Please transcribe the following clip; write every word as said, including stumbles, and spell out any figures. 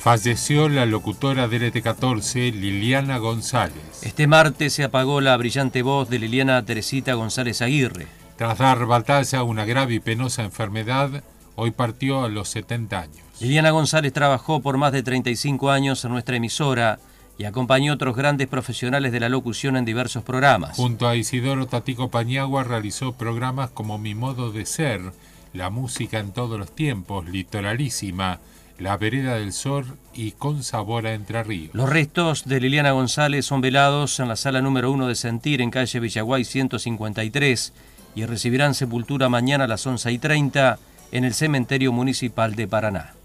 Falleció la locutora de L T catorce, Liliana González. Este martes se apagó la brillante voz de Liliana Teresita González Aguirre. Tras dar batalla a una grave y penosa enfermedad, hoy partió a los setenta años. Liliana González trabajó por más de treinta y cinco años en nuestra emisora y acompañó a otros grandes profesionales de la locución en diversos programas. Junto a Isidoro Tatico Paniagua realizó programas como Mi Modo de Ser, La Música en Todos los Tiempos, Litoralísima, La Vereda del Sol y Con Sabor a Entre Ríos. Los restos de Liliana González son velados en la sala número uno de Sentir, en calle Villaguay ciento cincuenta y tres, y recibirán sepultura mañana a las once y treinta en el Cementerio Municipal de Paraná.